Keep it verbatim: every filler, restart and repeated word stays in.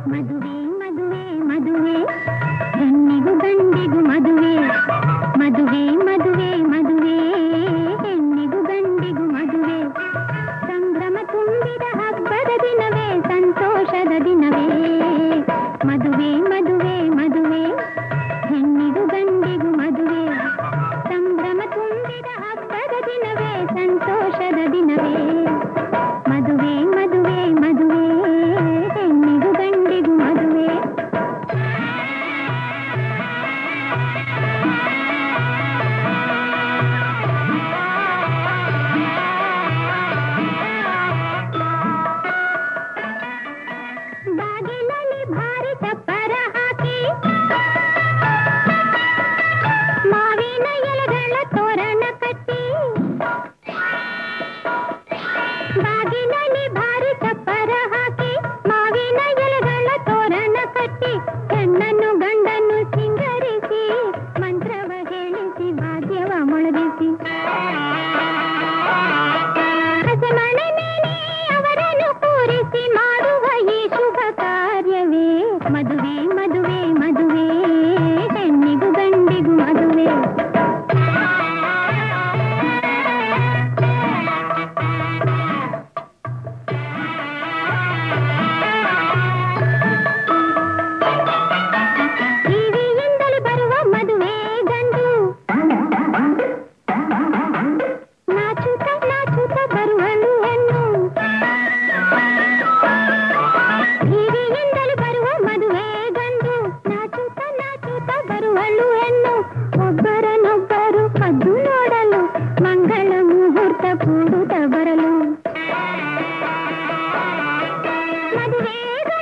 ಮದುವೆ ಮದುವೆ ಮದುವೆ ಹೆಣ್ಣಿಗೂ ಗಂಡಿಗೂ ಮದುವೆ ಮದುವೆ ಮದುವೆ ಮದುವೆ ಹೆಣ್ಣಿಗೂ ಗಂಡಿಗೂ ಮದುವೆ ಸಂಭ್ರಮ ತುಂಬಿದ ಹಬ್ಬದ ದಿನವೇ ಸಂತೋಷದ ದಿನವೇ ಮದುವೆ ಮದುವೆ ಮದುವೆ ಹೆಣ್ಣಿಗೂ ಗಂಡಿಗೂ ಮದುವೆ ಸಂಭ್ರಮ ತುಂಬಿದ ಹಬ್ಬದ ದಿನವೇ ಸಂತೋಷದ ದಿನವೇ ಮದುವೆ ಮದುವೆ ಮದುವೆ ಹೆಣ್ಣಿಗೂ ಗಂಡಿಗೂ ಮದುವೆ ಬಾಗಿಲಲ್ಲಿ ಭಾರಿ ಚಪ್ಪರ ಹಾಕಿ ಮಾವಿನ ಎಲೆಗಳ ತೋರಣ ಕಟ್ಟಿ ಬಾಗಿಲಲ್ಲಿ ಭಾರಿ ಚಪ್ಪರ ಹಾಕಿ ಮಾವಿನ ಎಲೆಗಳ ತೋರಣ ಕಟ್ಟಿ ಹೆಣ್ಣನ್ನು ಗಂಡನ್ನು ಸಿಂಗರಿಸಿ ಮಂತ್ರವ ಹೇಳಿಸಿ ವಾದ್ಯವ ಮೊಳಗಿಸಿ ಹಸೆಮಣೆ ಮೇಲೆ ಅವರನ್ನು ಕೂರಿಸಿ ಮಾಡುವ ಈ ಶುಭ ಕಾರ್ಯವೇ ಮದುವೆ ಮದುವೆ ಮದುವೆ ಹೆಣ್ಣಿಗೂ ಗಂಡಿಗೂ ಮದುವೆ ಟಿವಿಯಿಂದಲೇ ಬರುವ ಮದುವೆ ಗಂಡು ನಾಚುತ್ತ ನಾಚುತ್ತ ಬರುವಳು ಹೆಣ್ಣು ಟಿವಿಯಿಂದಲೇ ಬರುವ ಮದುವೆ ಗಂಡು ನಾಚುತ್ತ ನಾಚುತ್ತ ಬರುವಳು ಹೆಣ್ಣು ಒಬ್ಬರನ್ನೊಬ್ಬರು ಕದ್ದು ನೋಡಲು ಮಂಗಳ ಮುಹೂರ್ತ ಕೂಡುತ್ತ ಬರಲು ಮದುವೆ